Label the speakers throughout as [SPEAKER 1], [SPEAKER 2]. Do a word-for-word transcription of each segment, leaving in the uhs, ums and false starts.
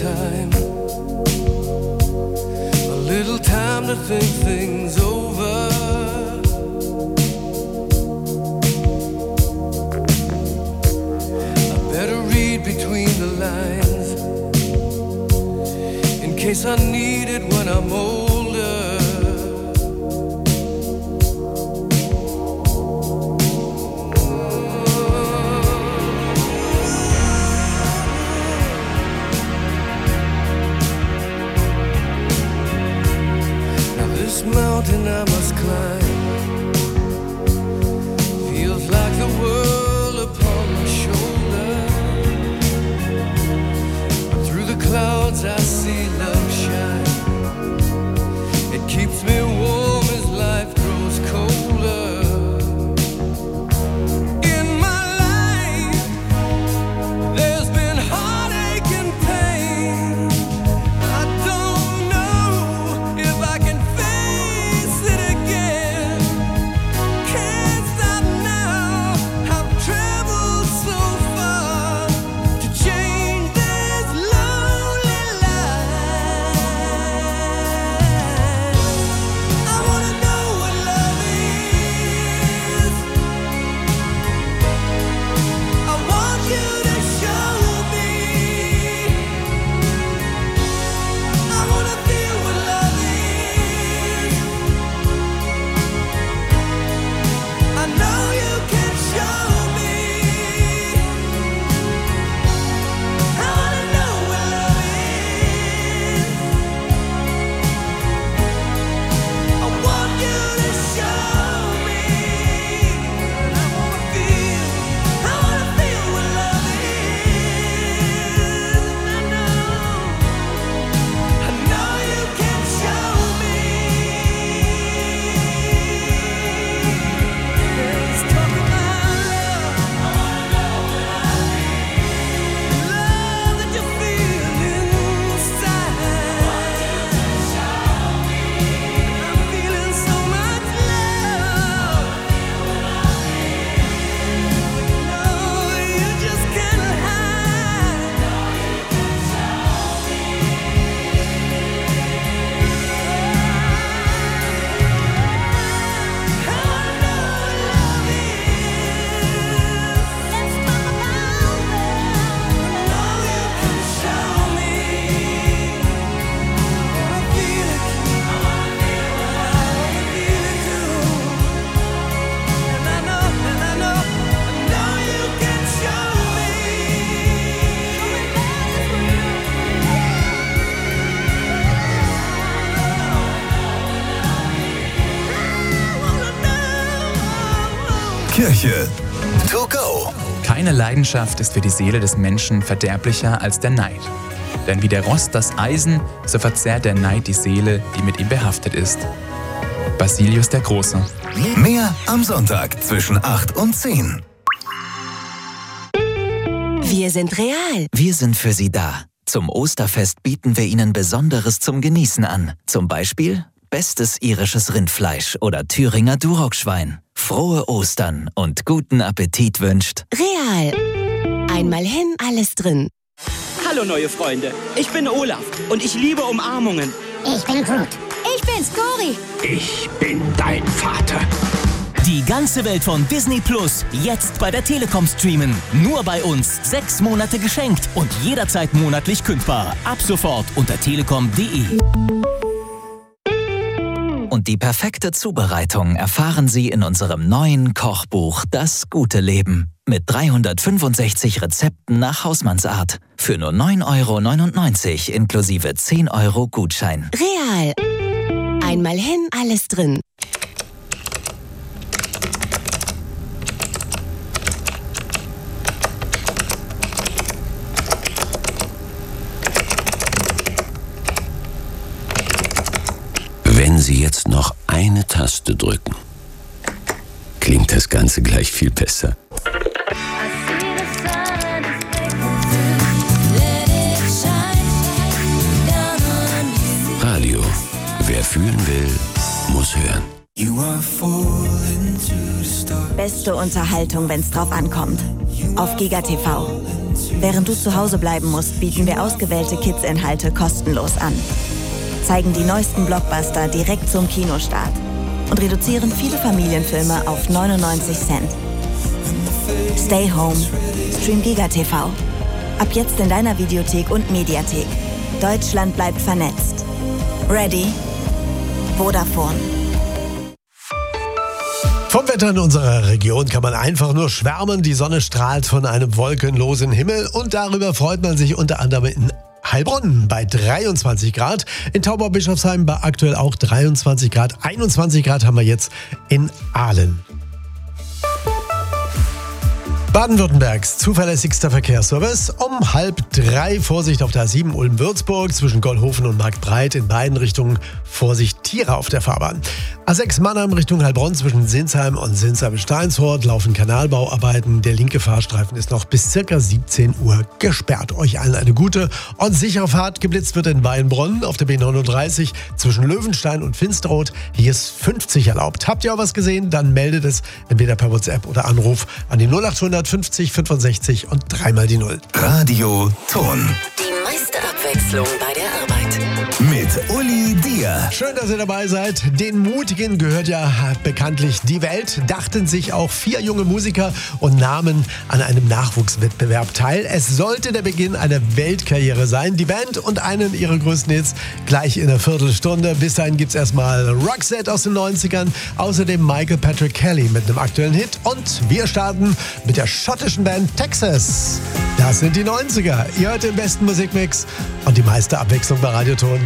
[SPEAKER 1] time, a little time to think things over. I better read between the lines in case I need it when I'm older. Mountain I must climb feels like the world upon my shoulder. But through the clouds I see love shine. It keeps me warm as life grows colder. In my life there's been heartache and pain. I don't know if I can
[SPEAKER 2] Kirche to go.
[SPEAKER 3] Keine Leidenschaft ist für die Seele des Menschen verderblicher als der Neid. Denn wie der Rost das Eisen, so verzehrt der Neid die Seele, die mit ihm behaftet ist. Basilius der Große.
[SPEAKER 2] Mehr am Sonntag zwischen acht und zehn.
[SPEAKER 4] Wir sind real.
[SPEAKER 5] Wir sind für Sie da. Zum Osterfest bieten wir Ihnen Besonderes zum Genießen an. Zum Beispiel bestes irisches Rindfleisch oder Thüringer Durockschwein. Frohe Ostern und guten Appetit wünscht
[SPEAKER 4] Real. Einmal hin, alles drin.
[SPEAKER 6] Hallo neue Freunde, ich bin Olaf und ich liebe Umarmungen.
[SPEAKER 7] Ich bin Groot.
[SPEAKER 8] Ich bin's, Cory.
[SPEAKER 9] Ich bin dein Vater.
[SPEAKER 10] Die ganze Welt von Disney Plus jetzt bei der Telekom streamen. Nur bei uns sechs Monate geschenkt und jederzeit monatlich kündbar. Ab sofort unter telekom punkt de.
[SPEAKER 5] Und die perfekte Zubereitung erfahren Sie in unserem neuen Kochbuch Das gute Leben. Mit dreihundertfünfundsechzig Rezepten nach Hausmannsart. Für nur neun Euro neunundneunzig inklusive zehn Euro Gutschein.
[SPEAKER 4] Real. Einmal hin, alles drin.
[SPEAKER 9] Wenn Sie jetzt noch eine Taste drücken, klingt das Ganze gleich viel besser. Radio. Wer fühlen will, muss hören.
[SPEAKER 4] Beste Unterhaltung, wenn's drauf ankommt. Auf Giga T V.
[SPEAKER 7] Während du zu Hause bleiben musst, bieten wir ausgewählte Kids-Inhalte kostenlos an. Zeigen die neuesten Blockbuster direkt zum Kinostart und reduzieren viele Familienfilme auf neunundneunzig Cent. Stay Home. Stream Giga T V. Ab jetzt in deiner Videothek und Mediathek. Deutschland bleibt vernetzt. Ready? Vodafone.
[SPEAKER 8] Vom Wetter in unserer Region kann man einfach nur schwärmen. Die Sonne strahlt von einem wolkenlosen Himmel und darüber freut man sich unter anderem in Heilbronn bei dreiundzwanzig Grad. In Taubau-Bischofsheim bei aktuell auch dreiundzwanzig Grad. einundzwanzig Grad haben wir jetzt in Aalen. Baden-Württembergs zuverlässigster Verkehrsservice um halb drei. Vorsicht auf der A sieben Ulm-Würzburg zwischen Goldhofen und Marktbreit. In beiden Richtungen Vorsicht, Tiere auf der Fahrbahn. A sechs Mannheim Richtung Heilbronn zwischen Sinsheim und Sinsheim-Steinshort laufen Kanalbauarbeiten. Der linke Fahrstreifen ist noch bis ca. siebzehn Uhr gesperrt. Euch allen eine gute und sichere Fahrt. Geblitzt wird in Weinbronn auf der B neununddreißig zwischen Löwenstein und Finsterrot. Hier ist fünfzig erlaubt. Habt ihr auch was gesehen? Dann meldet es entweder per WhatsApp oder Anruf an die null achthundert fünfzig fünfundsechzig und dreimal die Null.
[SPEAKER 2] Radio Ton.
[SPEAKER 4] Die meiste Abwechslung bei der Arbeit.
[SPEAKER 2] Mit Uli Dier.
[SPEAKER 8] Schön, dass ihr dabei seid. Den Mutigen gehört ja bekanntlich die Welt. Dachten sich auch vier junge Musiker und nahmen an einem Nachwuchswettbewerb teil. Es sollte der Beginn einer Weltkarriere sein. Die Band und einen ihrer größten Hits gleich in einer Viertelstunde. Bis dahin gibt es erstmal Roxette aus den neunzigern. Außerdem Michael Patrick Kelly mit einem aktuellen Hit. Und wir starten mit der schottischen Band Texas. Das sind die neunziger. Ihr hört den besten Musikmix und die meiste Abwechslung bei Radioton.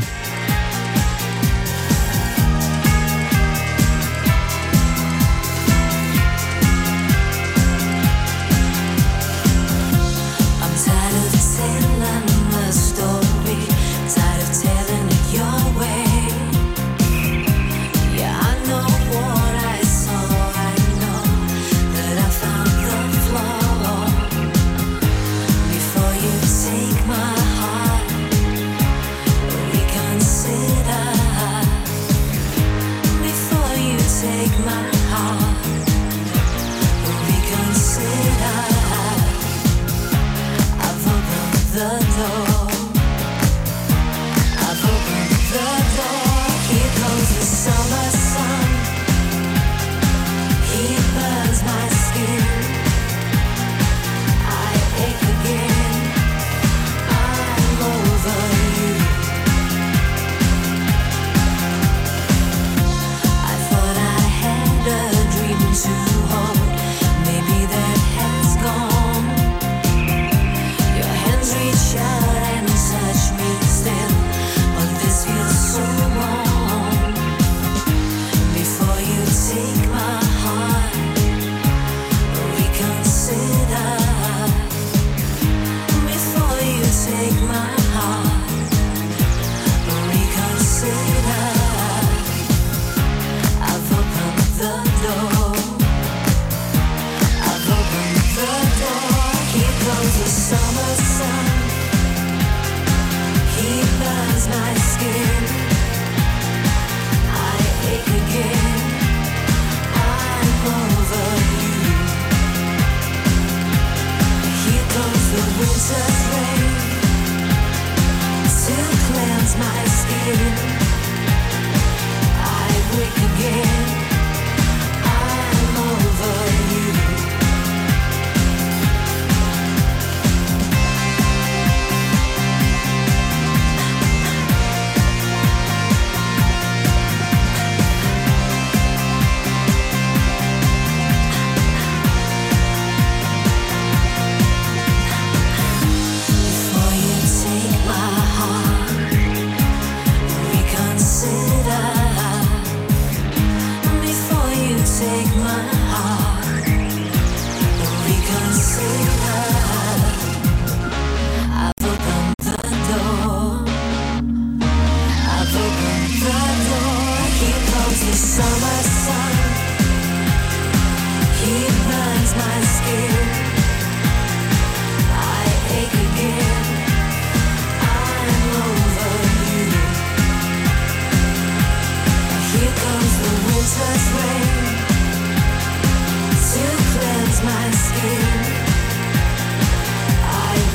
[SPEAKER 11] My skin, I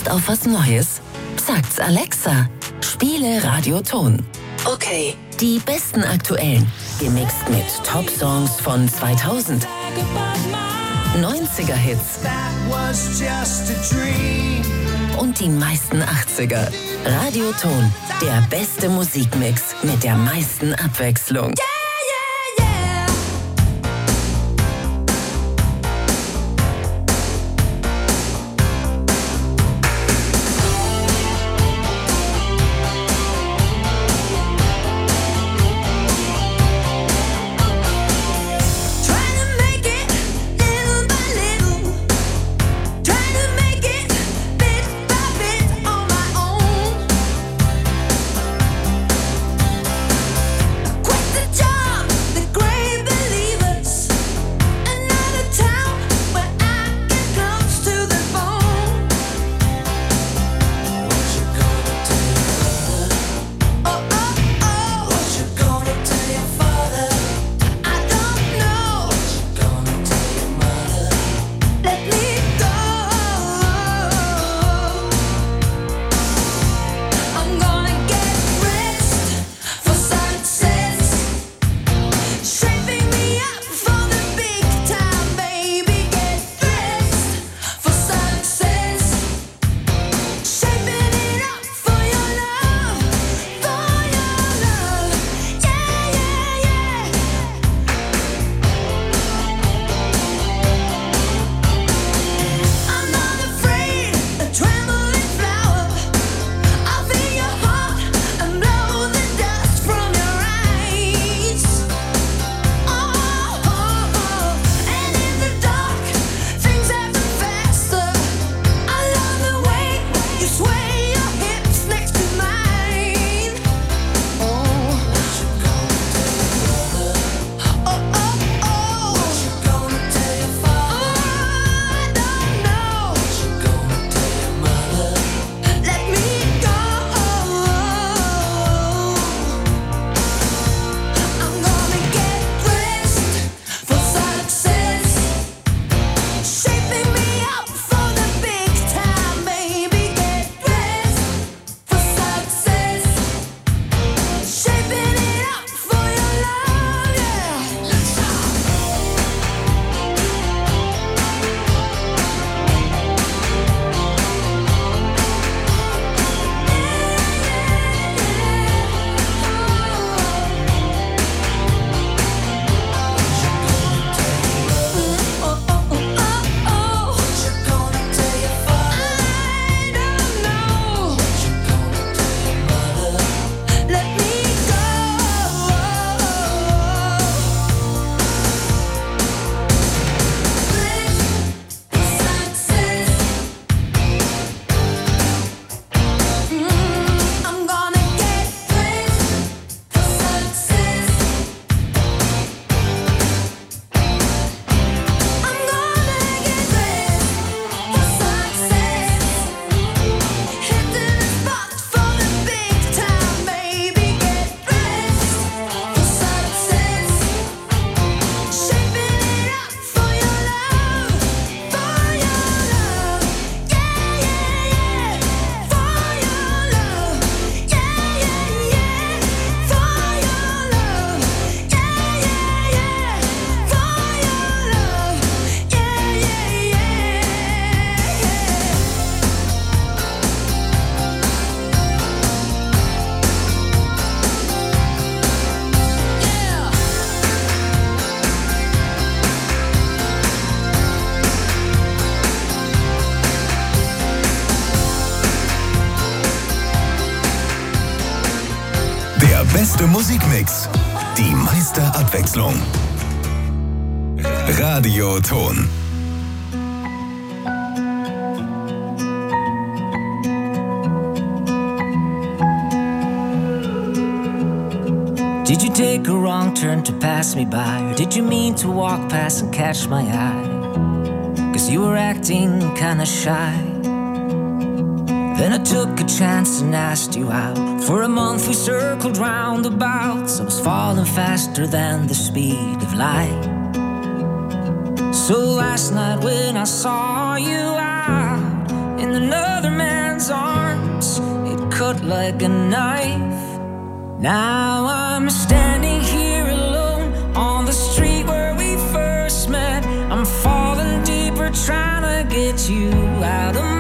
[SPEAKER 4] Lust auf was Neues? Sagt's Alexa. Spiele Radioton. Okay, die besten aktuellen, gemixt mit Top-Songs von zweitausend. neunziger-Hits. Und die meisten achtziger. Radioton, der beste Musikmix mit der meisten Abwechslung.
[SPEAKER 2] beste Musikmix, die meiste Abwechslung. Radioton.
[SPEAKER 11] Did you take a wrong turn to pass me by? Or did you mean to walk past and catch my eye? Cause you were acting kinda shy. Then I took a chance and asked you out. For a month we circled roundabouts. I was falling faster than the speed of light. So last night when I saw you out in in another man's arms. It cut like a knife. Now I'm standing here alone on the street where we first met. I'm falling deeper trying to get you out of my